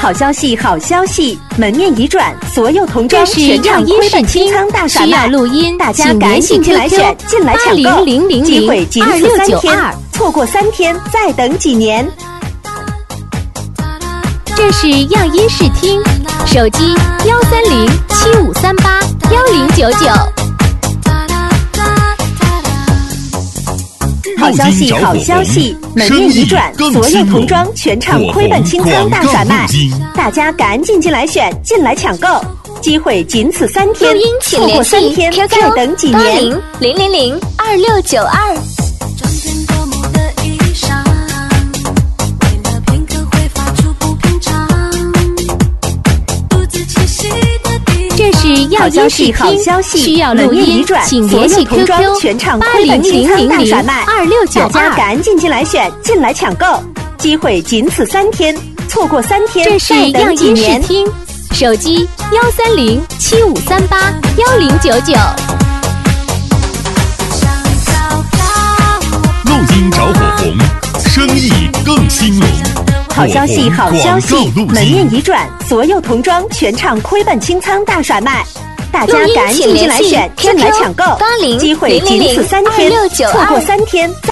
好消息，好消息！门面已转，所有童装全场亏本清仓大甩卖， 需要录音， 大家赶紧进来选，进来抢购，机会仅此3天，错过3天，再等几年。 这是样音视听，手机13075381099。 好消息，好消息！门面已转，所有童装全场亏本清仓大甩卖，大家赶紧进来选，进来抢购，机会仅此3天，错过3天，再等几年。 80002692。这是样音视听， 好消息， 需要录音，请联系 QQ 80002692，大家赶紧进来选，进来抢购，机会仅此3天，错过3天， 这是样音视听，手机13075381099。 录音找火红，生意更兴隆。 好消息，好消息！门面已转，所有童装全场亏本清仓大甩卖，大家赶紧进来选，进来抢购，机会仅此3天，错过3天。